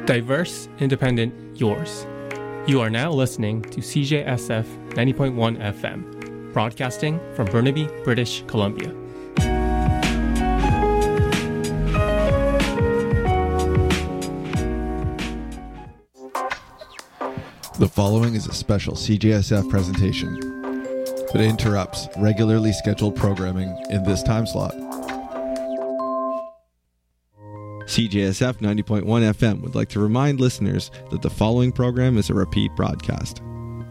Diverse, independent, yours. You are now listening to CJSF 90.1 FM, broadcasting from Burnaby, British Columbia. The following is a special CJSF presentation that interrupts regularly scheduled programming in this time slot. CJSF 90.1 FM would like to remind listeners that the following program is a repeat broadcast.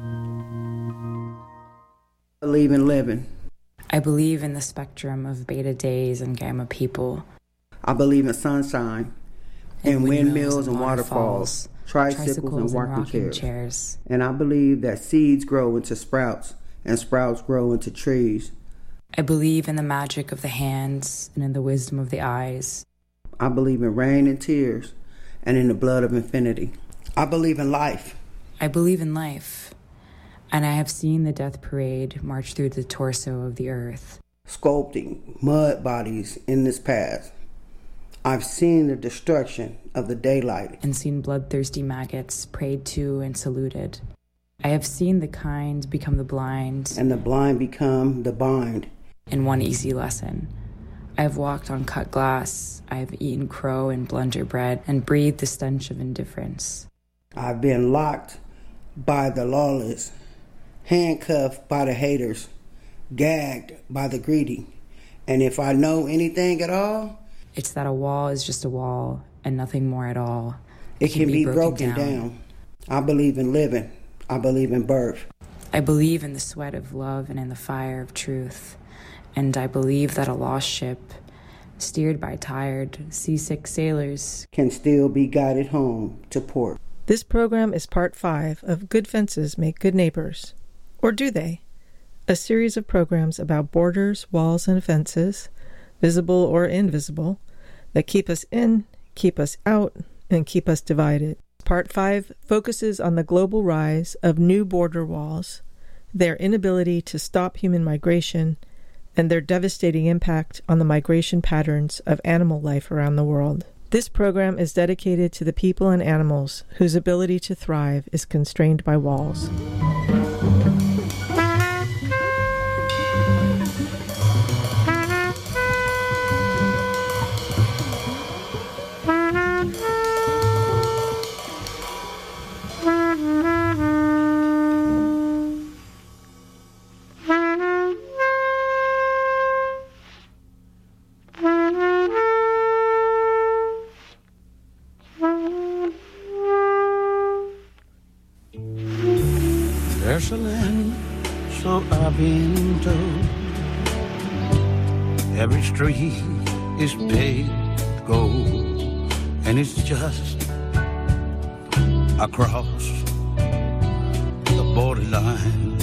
I believe in living. I believe in the spectrum of beta days and gamma people. I believe in sunshine and windmills and waterfalls, tricycles and rocking chairs. And I believe that seeds grow into sprouts and sprouts grow into trees. I believe in the magic of the hands and in the wisdom of the eyes. I believe in rain and tears and in the blood of infinity. I believe in life. I believe in life. And I have seen the death parade march through the torso of the earth, sculpting mud bodies in this path. I've seen the destruction of the daylight and seen bloodthirsty maggots prayed to and saluted. I have seen the kind become the blind and the blind become the bind. In one easy lesson, I have walked on cut glass, I have eaten crow and blunder bread, and breathed the stench of indifference. I've been locked by the lawless, handcuffed by the haters, gagged by the greedy. And if I know anything at all, it's that a wall is just a wall and nothing more at all. It can be broken down. I believe in living. I believe in birth. I believe in the sweat of love and in the fire of truth. And I believe that a lost ship, steered by tired, seasick sailors, can still be guided home to port. This program is part 5 of Good Fences Make Good Neighbors. Or do they? A series of programs about borders, walls, and fences, visible or invisible, that keep us in, keep us out, and keep us divided. Part 5 focuses on the global rise of new border walls, their inability to stop human migration, and their devastating impact on the migration patterns of animal life around the world. This program is dedicated to the people and animals whose ability to thrive is constrained by walls. There's a land, so I've been told. Every street is paved gold, and it's just across the borderline.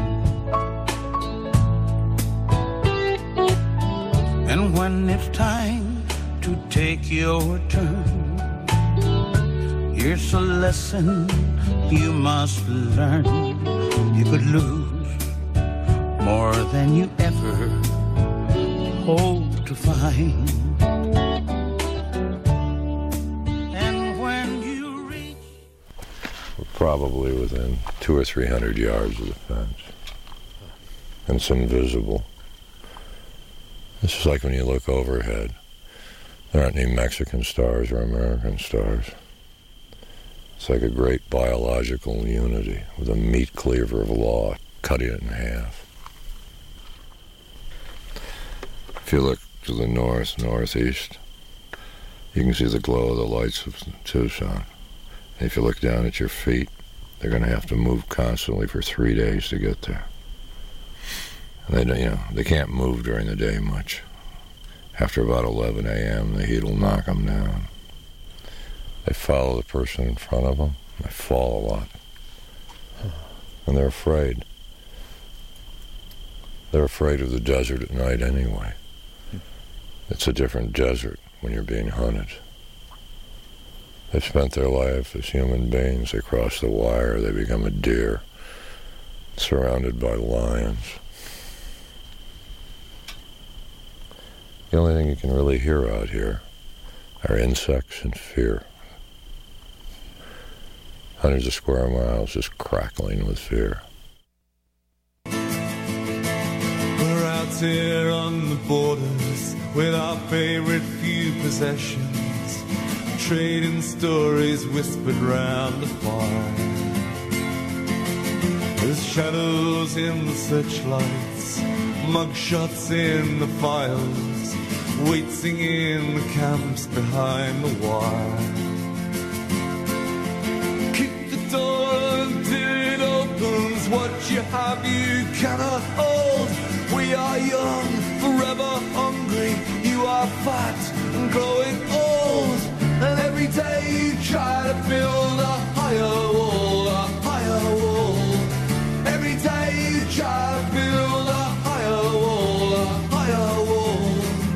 And when it's time to take your turn, here's a lesson you must learn. You could lose more than you ever hope to find. And when you reach, we're probably within 200 or 300 yards of the fence, and it's invisible. This is like when you look overhead. There aren't any Mexican stars or American stars. It's like a great biological unity with a meat cleaver of law cutting it in half. If you look to the north, northeast, you can see the glow of the lights of Tucson. And if you look down at your feet, they're going to have to move constantly for 3 days to get there. And they don't, they can't move during the day much. After about 11 a.m., the heat will knock them down. They follow the person in front of them. They fall a lot. And they're afraid. They're afraid of the desert at night anyway. It's a different desert when you're being hunted. They've spent their life as human beings. They cross the wire. They become a deer, surrounded by lions. The only thing you can really hear out here are insects and fear. hundreds of square miles just crackling with fear. We're out here on the borders with our favorite few possessions, trading stories whispered round the fire. There's shadows in the searchlights, mugshots in the files, waiting in the camps behind the wire. Keep the door until it opens. What you have you cannot hold. We are young, forever hungry. You are fat and growing old. And every day you try to build a higher wall, a higher wall. Every day you try to build a higher wall, a higher wall.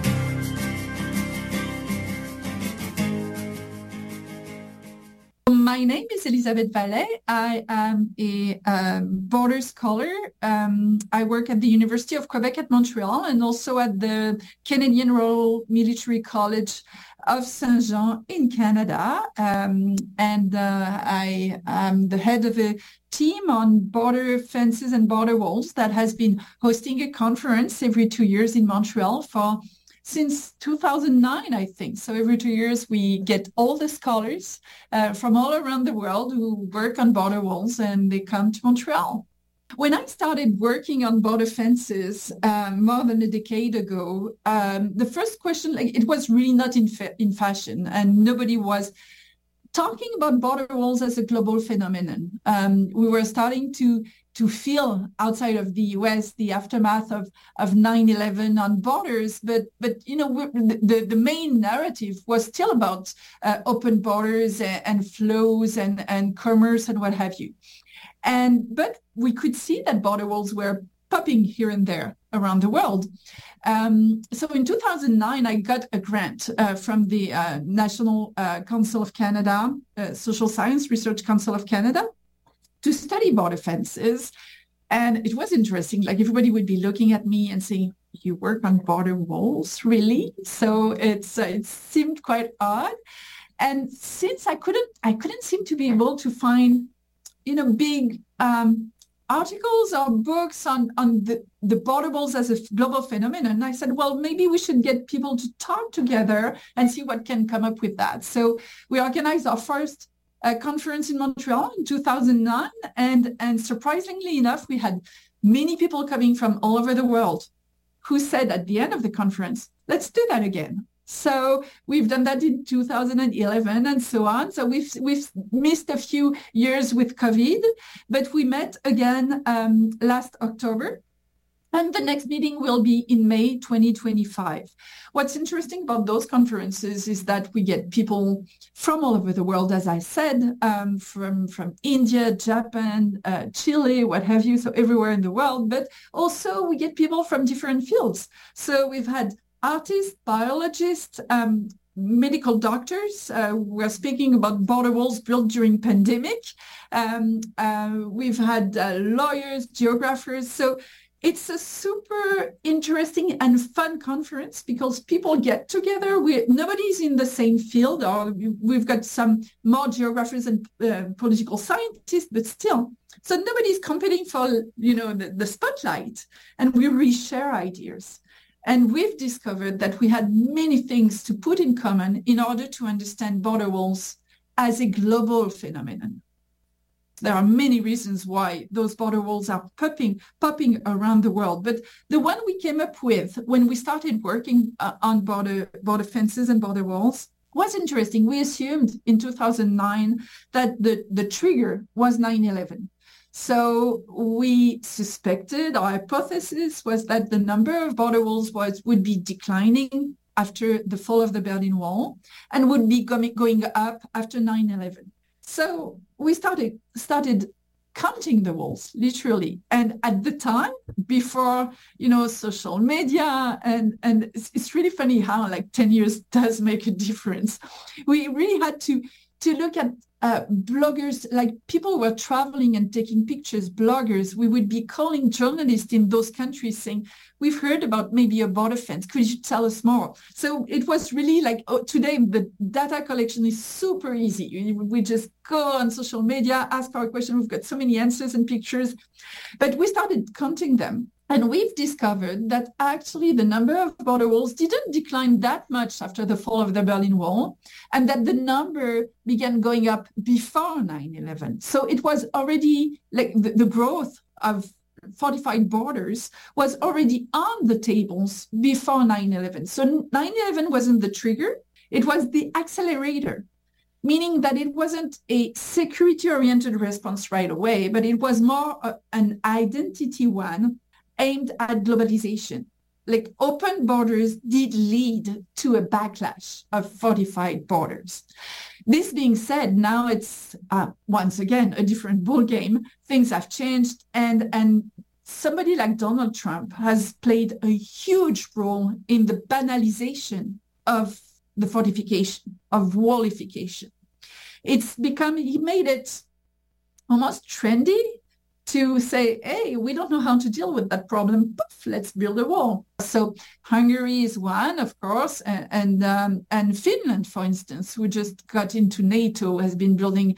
My name is Elisabeth Vallet. I am a border scholar. I work at the University of Quebec at Montreal and also at the Canadian Royal Military College of Saint-Jean in Canada. I am the head of a team on border fences and border walls that has been hosting a conference every 2 years in Montreal since 2009, I think. So every 2 years, we get all the scholars from all around the world who work on border walls, and they come to Montreal. When I started working on border fences more than a decade ago, the first question, it was really not in fashion, and nobody was talking about border walls as a global phenomenon. We were starting to feel outside of the US the aftermath of 9/11 on borders, but the main narrative was still about open borders and flows and commerce and what have you. But we could see that border walls were popping here and there around the world. So in 2009, I got a grant from the National Council of Canada, Social Science Research Council of Canada, to study border fences. And it was interesting, everybody would be looking at me and saying, you work on border walls, really? So it seemed quite odd. And since I couldn't seem to be able to find, big articles or books on the border walls as a global phenomenon, I said, well, maybe we should get people to talk together and see what can come up with that. So we organized our first conference in Montreal in 2009, and surprisingly enough, we had many people coming from all over the world who said at the end of the conference, let's do that again. So we've done that in 2011 and so on. So we've missed a few years with COVID, but we met again last October. And the next meeting will be in May 2025. What's interesting about those conferences is that we get people from all over the world, as I said, from India, Japan, Chile, what have you, so everywhere in the world. But also we get people from different fields. So we've had artists, biologists, medical doctors. We're speaking about border walls built during pandemic. We've had lawyers, geographers. So it's a super interesting and fun conference because people get together. Nobody's in the same field, or we've got some more geographers and political scientists, but still. So nobody's competing for, the spotlight, and we reshare ideas. And we've discovered that we had many things to put in common in order to understand border walls as a global phenomenon. There are many reasons why those border walls are popping around the world. But the one we came up with when we started working on border fences and border walls was interesting. We assumed in 2009 that the trigger was 9/11. So we suspected, our hypothesis was that the number of border walls would be declining after the fall of the Berlin Wall and would be going up after 9/11. So we started counting the walls, literally. And at the time, before, social media, and it's really funny how 10 years does make a difference. We really had to look at bloggers, like people were traveling and taking pictures, bloggers. We would be calling journalists in those countries saying, we've heard about maybe a border fence. Could you tell us more? So it was really like, today the data collection is super easy. We just go on social media, ask our question. We've got so many answers and pictures. But we started counting them. And we've discovered that actually the number of border walls didn't decline that much after the fall of the Berlin Wall, and that the number began going up before 9/11. So it was already like the growth of fortified borders was already on the tables before 9/11. So 9/11 wasn't the trigger, it was the accelerator, meaning that it wasn't a security-oriented response right away, but it was more an identity one aimed at globalization. Like open borders did lead to a backlash of fortified borders. This being said, now it's once again a different ballgame. Things have changed, and somebody like Donald Trump has played a huge role in the banalization of the fortification, of wallification. He made it almost trendy to say, hey, we don't know how to deal with that problem. Poof, let's build a wall. So Hungary is one, of course, and Finland, for instance, who just got into NATO, has been building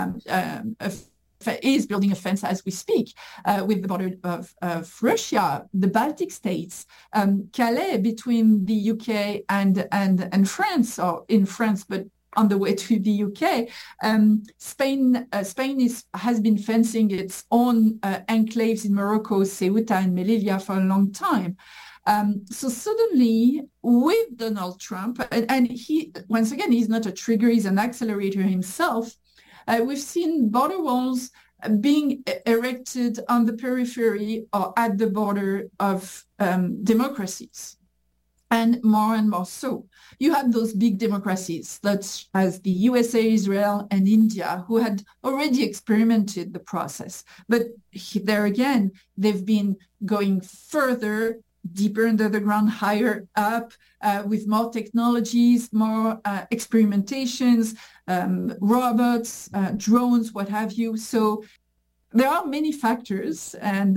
is building a fence as we speak with the border of Russia, the Baltic states, Calais between the UK and France, or in France, but on the way to the UK. Spain has been fencing its own enclaves in Morocco, Ceuta and Melilla for a long time. So suddenly, with Donald Trump, and he, once again, he's not a trigger, he's an accelerator himself, we've seen border walls being erected on the periphery or at the border of democracies. And more so. You have those big democracies, such as the USA, Israel, and India, who had already experimented the process. But there again, they've been going further, deeper under the ground, higher up, with more technologies, more experimentations, robots, drones, what have you. So there are many factors, and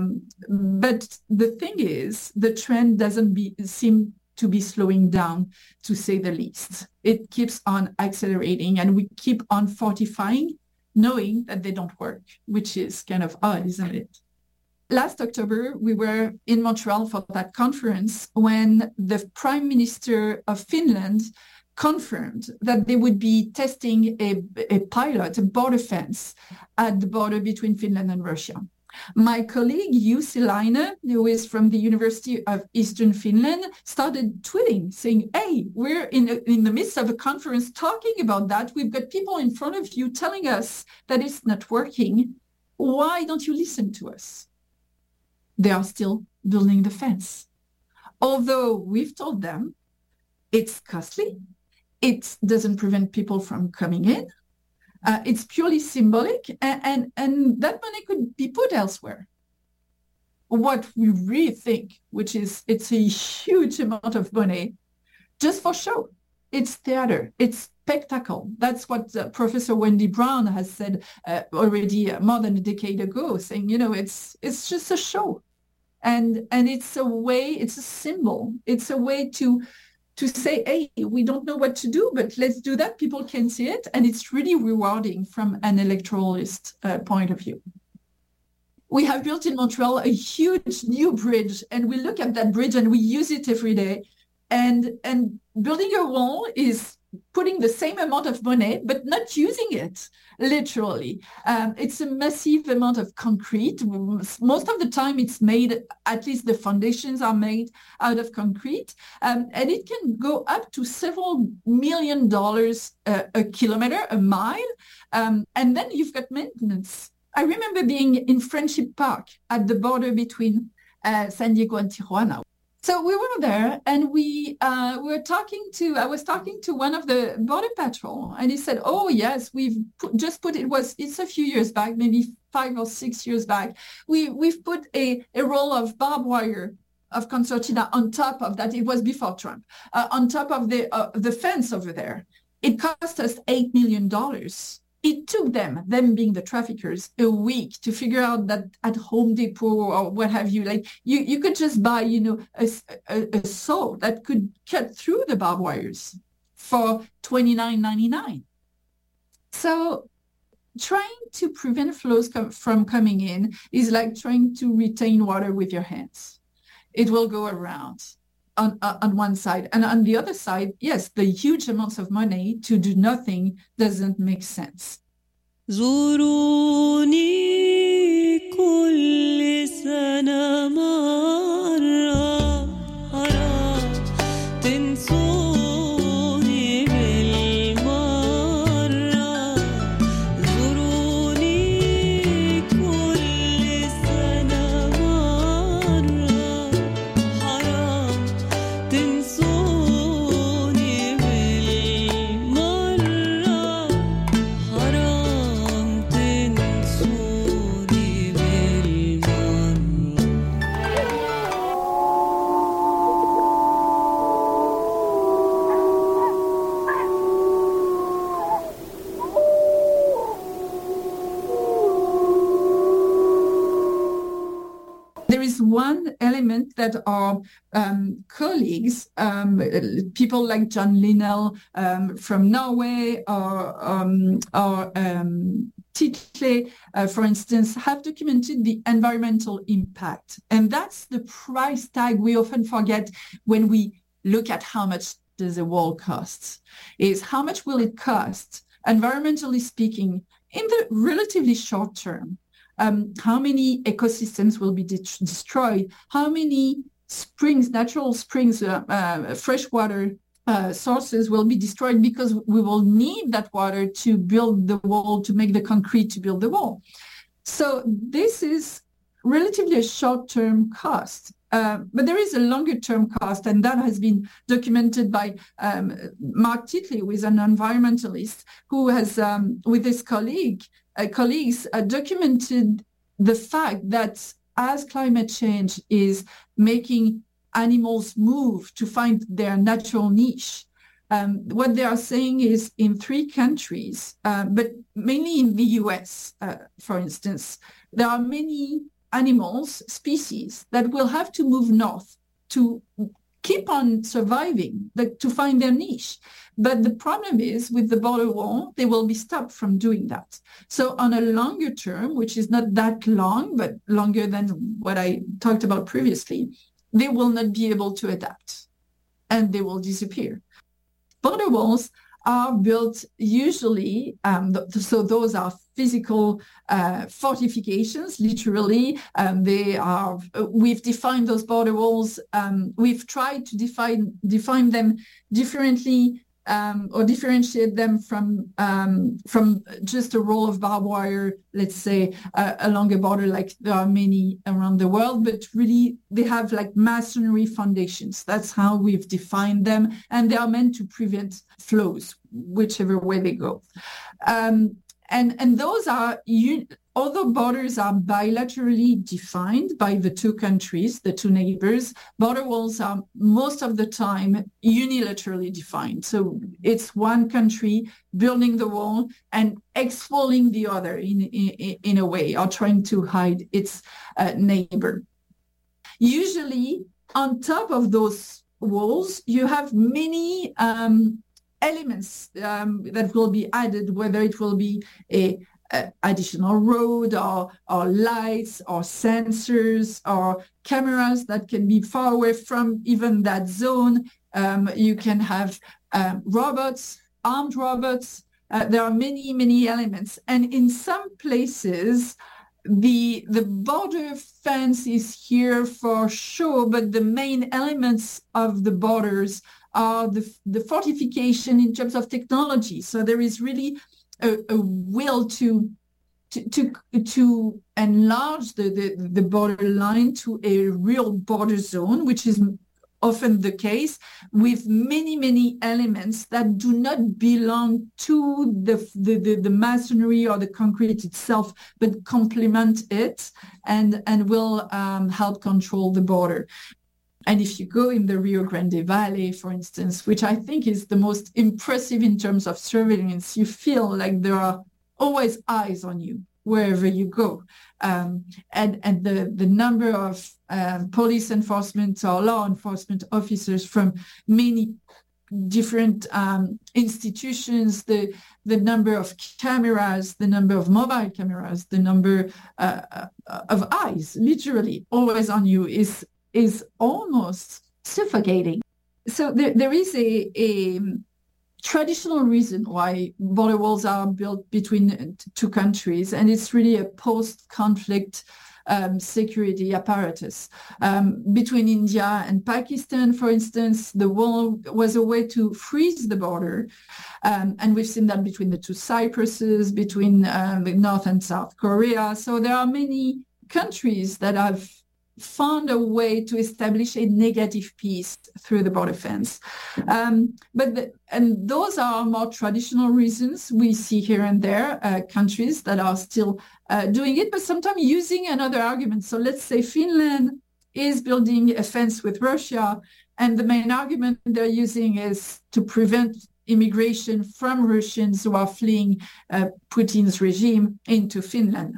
but the thing is, the trend doesn't seem to be slowing down, to say the least. It keeps on accelerating, and we keep on fortifying, knowing that they don't work, which is kind of odd, isn't it? Last October, we were in Montreal for that conference when the Prime Minister of Finland confirmed that they would be testing a pilot, a border fence at the border between Finland and Russia. My colleague, Jussi Laine, who is from the University of Eastern Finland, started tweeting saying, hey, we're in the midst of a conference talking about that. We've got people in front of you telling us that it's not working. Why don't you listen to us? They are still building the fence. Although we've told them it's costly, it doesn't prevent people from coming in. It's purely symbolic, and that money could be put elsewhere. What we really think, which is it's a huge amount of money just for show. It's theater. It's spectacle. That's what Professor Wendy Brown has said already more than a decade ago, saying, it's just a show. And it's a way, it's a symbol. It's a way to say, hey, we don't know what to do, but let's do that. People can see it. And it's really rewarding from an electoralist point of view. We have built in Montreal a huge new bridge, and we look at that bridge and we use it every day. And building a wall is putting the same amount of money, but not using it, literally. It's a massive amount of concrete. Most of the time it's made, at least the foundations are made out of concrete. And it can go up to several $1 million a kilometer, a mile. And then you've got maintenance. I remember being in Friendship Park at the border between San Diego and Tijuana. So we were there, and I was talking to one of the border patrol, and he said, "Oh yes, it's a few years back, maybe 5 or 6 years back. We've put a roll of barbed wire of concertina on top of that. It was before Trump, on top of the fence over there. It cost us $8 million it took them being the traffickers, a week to figure out that at Home Depot or what have you, like you could just buy, a saw that could cut through the barbed wires for $29.99. So trying to prevent flows from coming in is like trying to retain water with your hands. It will go around on one side. And on the other side, yes, the huge amounts of money to do nothing doesn't make sense. زوروني كل سنة مرة حرام تنسوني بالمرة زوروني كل سنة مرة حرام تنسوني بالمرة حرام تنسوني There is one element that our colleagues, people like John Linnell from Norway or Title, for instance, have documented the environmental impact. And that's the price tag we often forget when we look at how much does a wall cost, is how much will it cost, environmentally speaking, in the relatively short term. How many ecosystems will be destroyed? How many springs, natural springs, freshwater sources will be destroyed because we will need that water to build the wall, to make the concrete to build the wall. So this is relatively a short-term cost. But there is a longer-term cost, and that has been documented by Mark Titley, who is an environmentalist, who has, with his colleagues, documented the fact that as climate change is making animals move to find their natural niche, what they are saying is in 3 countries, but mainly in the US, for instance, there are many animals, species, that will have to move north to keep on surviving, to find their niche. But the problem is with the border wall, they will be stopped from doing that. So on a longer term, which is not that long, but longer than what I talked about previously, they will not be able to adapt and they will disappear. Border walls are built usually, so those are physical fortifications, literally. They are. We've defined those border walls. We've tried to define them differently or differentiate them from just a roll of barbed wire, let's say, along a border, like there are many around the world, but really they have like masonry foundations. That's how we've defined them, and they are meant to prevent flows, whichever way they go. And those are, although borders are bilaterally defined by the 2 countries, the 2 neighbors, border walls are most of the time unilaterally defined. So it's one country building the wall and expelling the other in a way, or trying to hide its neighbor. Usually on top of those walls, you have many elements that will be added, whether it will be a additional road or lights or sensors or cameras that can be far away from even that zone. You can have robots, armed robots. There are many, many elements. And in some places, the border fence is here for sure, but the main elements of the borders are the fortification in terms of technology. So there is really a will to enlarge the border line to a real border zone, which is often the case, with many, many elements that do not belong to the masonry or the concrete itself, but complement it and will help control the border. And if you go in the Rio Grande Valley, for instance, which I think is the most impressive in terms of surveillance, you feel like there are always eyes on you wherever you go. And the number of police enforcement or law enforcement officers from many different institutions, the number of cameras, the number of mobile cameras, the number of eyes, literally always on you, is almost suffocating. So there is a traditional reason why border walls are built between two countries, and it's really a post-conflict security apparatus. Between India and Pakistan, for instance, the wall was a way to freeze the border. And we've seen that between the two Cypruses, between the North and South Korea. So there are many countries that have found a way to establish a negative peace through the border fence. And those are more traditional reasons. We see here and there countries that are still doing it, but sometimes using another argument. So let's say Finland is building a fence with Russia, and the main argument they're using is to prevent immigration from Russians who are fleeing Putin's regime into Finland.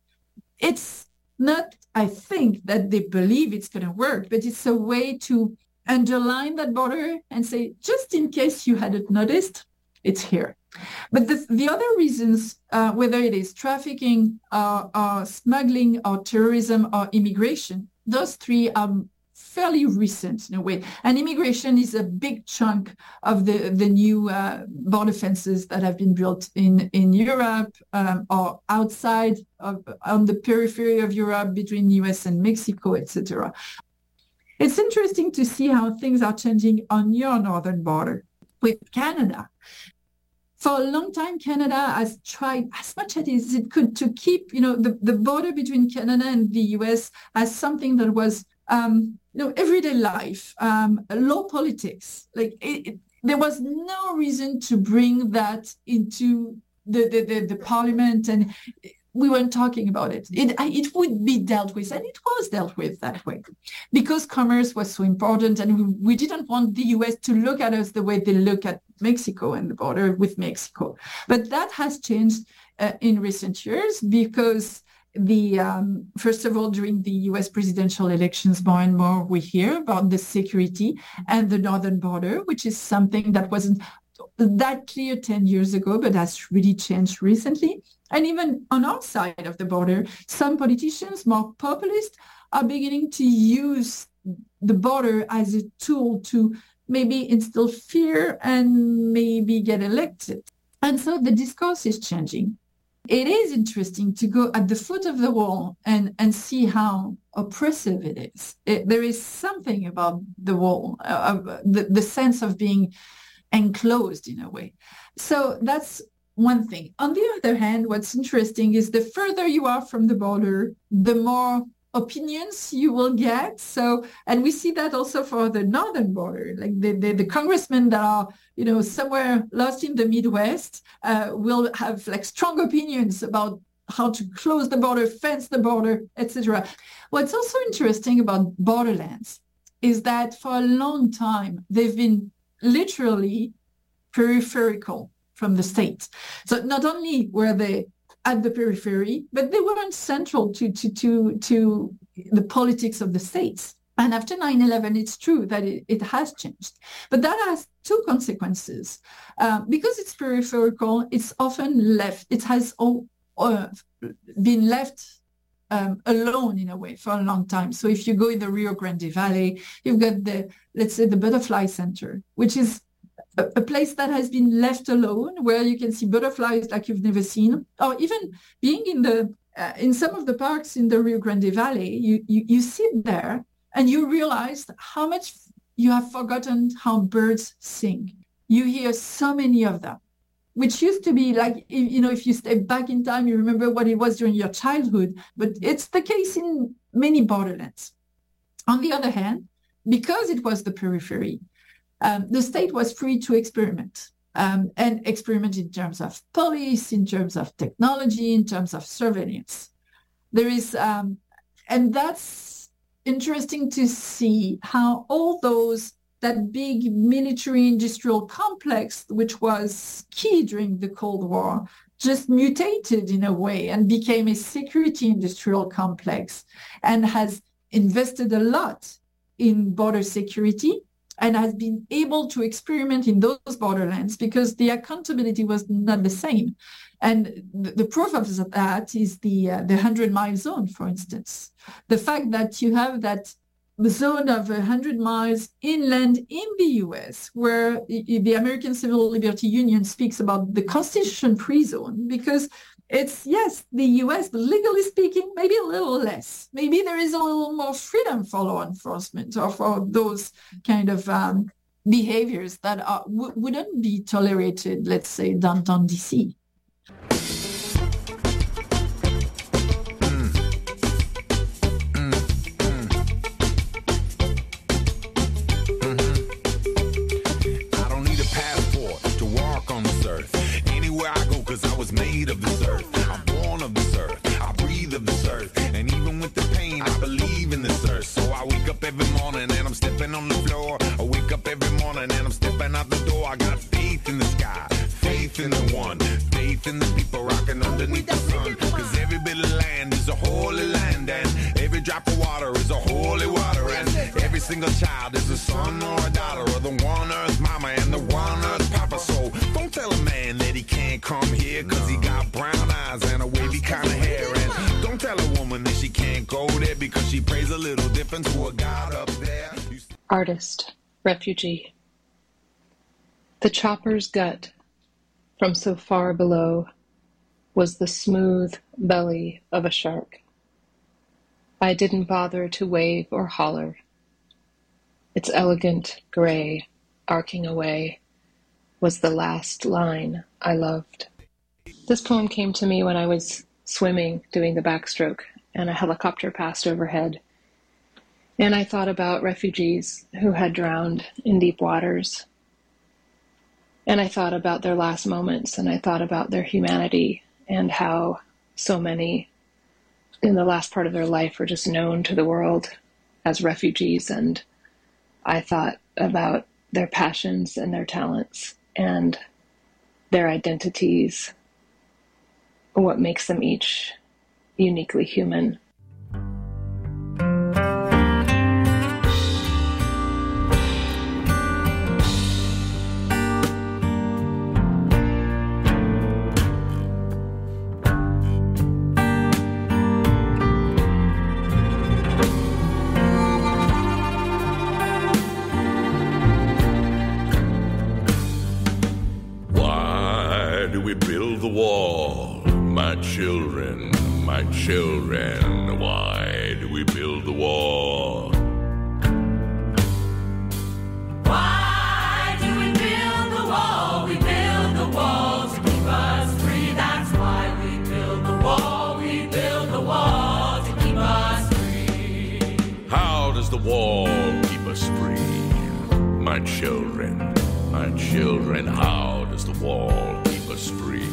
It's not, I think, that they believe it's going to work, but it's a way to underline that border and say, just in case you hadn't noticed, it's here. But the other reasons, whether it is trafficking, or smuggling, or terrorism, or immigration, those three are fairly recent in a way. And immigration is a big chunk of the new border fences that have been built in Europe or outside on the periphery of Europe between US and Mexico, etc. It's interesting to see how things are changing on your northern border with Canada. For a long time, Canada has tried as much as it could to keep, the border between Canada and the US as something that was everyday life, low politics. There was no reason to bring that into the parliament, and we weren't talking about it. It would be dealt with, and it was dealt with that way, because commerce was so important, and we didn't want the US to look at us the way they look at Mexico and the border with Mexico. But that has changed in recent years, because first of all, during the US presidential elections, more and more we hear about the security and the northern border, which is something that wasn't that clear 10 years ago, but has really changed recently. And even on our side of the border, some politicians, more populist, are beginning to use the border as a tool to maybe instill fear and maybe get elected. And so the discourse is changing. It is interesting to go at the foot of the wall and see how oppressive it is. There is something about the wall, the sense of being enclosed in a way. So that's one thing. On the other hand, what's interesting is the further you are from the border, the more opinions you will get. So, and we see that also for the northern border, like the congressmen that are, somewhere lost in the Midwest will have strong opinions about how to close the border, fence the border, etc. What's also interesting about borderlands is that for a long time, they've been literally peripheral from the state. So not only were they at the periphery, but they weren't central to the politics of the states. And after 9/11, it's true that it has changed. But that has two consequences. Because it's peripheral, it's often left, it has been left alone in a way for a long time. So if you go in the Rio Grande Valley, you've got let's say the Butterfly Center, which is a place that has been left alone, where you can see butterflies like you've never seen, or even being in some of the parks in the Rio Grande Valley, you sit there and you realize how much you have forgotten how birds sing. You hear so many of them, which used to be like, if you step back in time, you remember what it was during your childhood, but it's the case in many borderlands. On the other hand, because it was the periphery, the state was free to experiment, and experiment in terms of police, in terms of technology, in terms of surveillance. There is, and that's interesting to see how all that big military industrial complex, which was key during the Cold War just mutated in a way and became a security industrial complex and has invested a lot in border security and has been able to experiment in those borderlands because the accountability was not the same. And the proof of that is the 100-mile zone, for instance. The fact that you have that zone of 100 miles inland in the U.S., where the American Civil Liberty Union speaks about the Constitution-free zone, because it's, yes, the U.S., but legally speaking, maybe a little less. Maybe there is a little more freedom for law enforcement or for those kind of behaviors that wouldn't be tolerated, let's say, downtown D.C. Made of this earth, I'm born of this earth, I breathe of this earth, and even with the pain, I believe in this earth. So I wake up every morning and I'm stepping on the floor. I wake up every morning and I'm stepping out the door. I got faith in the sky, faith in the one, faith in the people rocking underneath the sun. Cause every bit of land is a holy land, and every drop of water is a holy water, and every single child is a son or a daughter of the one earth mama and the one earth papa. So don't tell a man that he can't come here cause he got brown eyes and a wavy kind of hair, and don't tell a woman that she can't go there because she prays a little different to a God up there. Artist, refugee. The chopper's gut from so far below was the smooth belly of a shark. I didn't bother to wave or holler. Its elegant gray, arcing away, was the last line I loved. This poem came to me when I was swimming, doing the backstroke, and a helicopter passed overhead. And I thought about refugees who had drowned in deep waters. And I thought about their last moments, and I thought about their humanity and how so many in the last part of their life were just known to the world as refugees. And I thought about their passions and their talents and their identities, what makes them each uniquely human. Children, why do we build the wall? Why do we build the wall? We build the wall to keep us free. That's why we build the wall. We build the wall to keep us free. How does the wall keep us free? My children, how does the wall keep us free?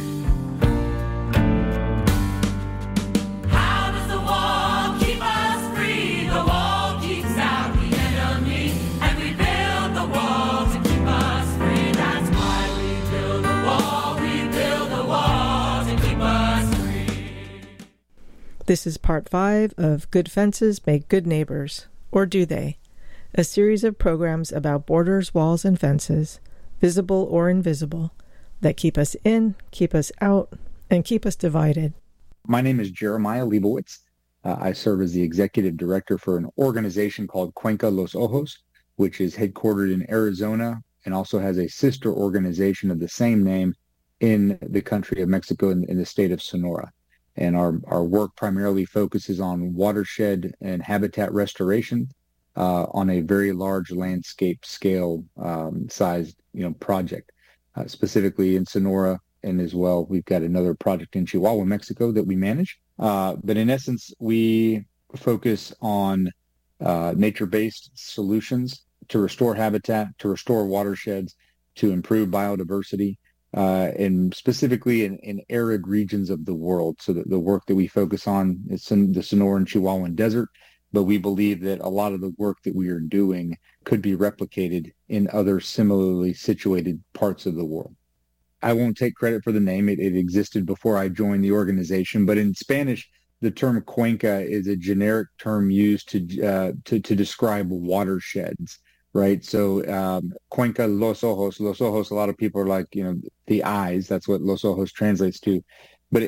This is part 5 of Good Fences Make Good Neighbors, or do they? A series of programs about borders, walls, and fences, visible or invisible, that keep us in, keep us out, and keep us divided. My name is Jeremiah Leibowitz. I serve as the executive director for an organization called Cuenca Los Ojos, which is headquartered in Arizona and also has a sister organization of the same name in the country of Mexico in the state of Sonora. And our work primarily focuses on watershed and habitat restoration on a very large landscape scale sized project, specifically in Sonora. And as well, we've got another project in Chihuahua, Mexico that we manage. But in essence, we focus on nature-based solutions to restore habitat, to restore watersheds, to improve biodiversity, and specifically in arid regions of the world. So that the work that we focus on is in the Sonoran Chihuahuan Desert, but we believe that a lot of the work that we are doing could be replicated in other similarly situated parts of the world. I won't take credit for the name. It existed before I joined the organization. But in Spanish, the term cuenca is a generic term used to describe watersheds, right? So Cuenca Los Ojos, a lot of people are like, the eyes. That's what Los Ojos translates to.